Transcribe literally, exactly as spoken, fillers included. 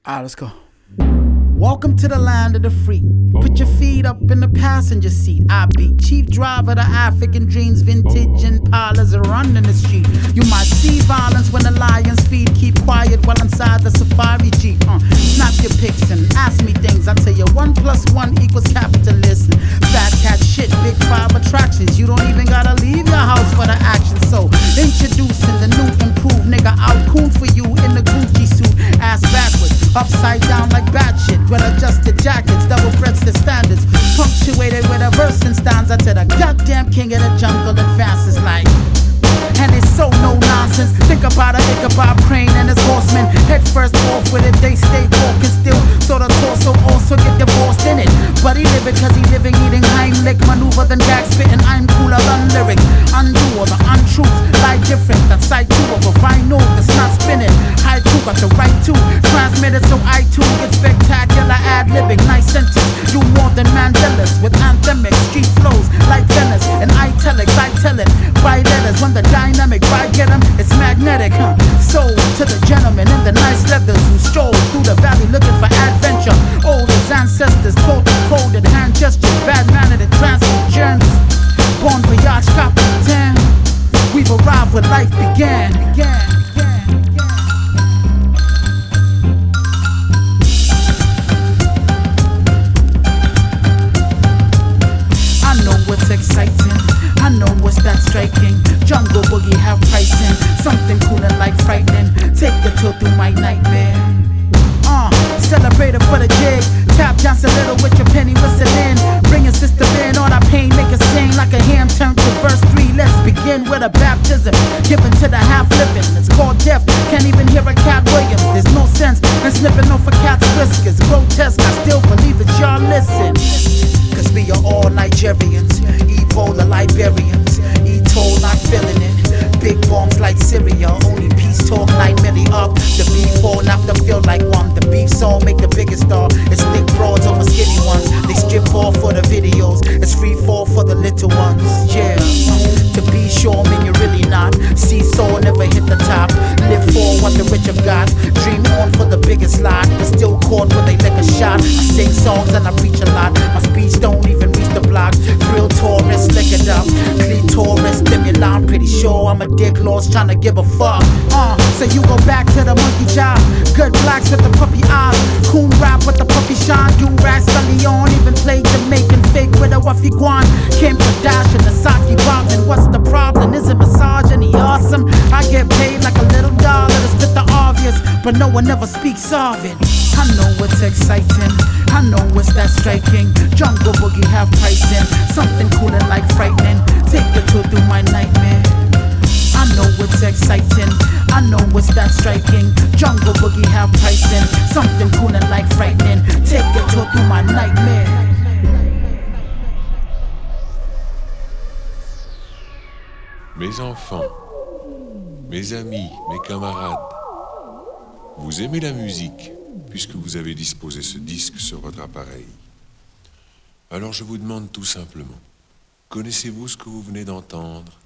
Alright, let's go. Welcome to the land of the free. Put your feet up in the passenger seat. I be chief driver, the African dreams, vintage Impalas are running the street. You might see violence when the lions feed. Keep quiet while inside the safari jeep. Uh, snap your pics and ask me things. I tell you one plus one equals capitalism. Fat cat shit, big five attractions. You don't even gotta leave your house for the action. So introducing the new improved nigga out coon for you in the Gucci suit. Ass backwards, upside down like bad shit. Well adjusted jackets, double breasted standards, punctuated with a verse and stanza to the goddamn king of the jungle advances like. And it's so no nonsense. Think about a Ichabod Crane and his horsemen. Head first off with it, they stay walking still. So the torso also get divorced in it. But he live it cause he living, eating Heimlich. Maneuver than gag spitting, I'm cooler than lyrics. Undo all the untruths, lie different than side two of a vinyl that's not spinning. Haiku got the right to transmit it so I too get spectacular ad-libbing. Nice sentence, do more than Mandelas with anthemic street flows like Venice and italics. I tell it by letters when the dynamic vibe get 'em, it's magnetic, huh? Sold to the gentleman in the nice leathers who stroll through the valley looking for adventure. Old as ancestors taught the coded hand gestures, bad mannered and transit journeys. Bon voyage, Capitan. We've arrived where life began. began, began, began. I know what's exciting. I know what's that striking. Jungle boogie have pricing. Something cool and like frightening. Take the tour through my nightmare. Uh, celebrate it for the jig. Tap dance a little with your penny whistling. Bring your sister in, all that pain, make it sing like a ham turned to verse three. Let's begin with a baptism given to the half living. It's called death. Can't even hear a Cat Williams. There's no sense in snipping off a cat's whiskers. Grotesque, I still believe that y'all listen. Cause we are all Nigerians, Ebola Liberians, E-toll not feeling it. Big bombs like Syria, only peace talk nine milli up. The beef all not to feel like one. The beef song make the biggest star. It's thick broads over skinny ones. They strip off for the videos. It's free fall for the little ones. Yeah. To be sure, man, you're really not. Seesaw never hit the top. Live for what the rich have got. Dream on for the biggest lot. But still caught when they lick a shot. I sing songs and I preach a lot. My speech don't even reach the block. Real tourists, lick it up. Clitoris, stimulant. Pretty sure I'm a dick lost trying to give a fuck. Uh, so you go back to the monkey job. Good blacks with the puppy eyes. Coon rap with the puppy shine. You rats Leon. Even played Jamaican fake with a Wuffy Guan. Kim Kardashian, the Saki Bobbin. What's the problem? Is it misogyny awesome? I get paid like a little dollar to spit the obvious, but no one ever speaks of it. I know what's exciting. I know what's that striking. Jungle boogie have pricing. Something cool and like frightening. Take a tour through my nightmare. I know what's exciting. I know what's that striking. Jungle boogie have pricing. Something cool and like frightening. Take a tour through my nightmare. Mes enfants, mes amis, mes camarades, vous aimez la musique puisque vous avez disposé ce disque sur votre appareil. Alors je vous demande tout simplement, connaissez-vous ce que vous venez d'entendre ?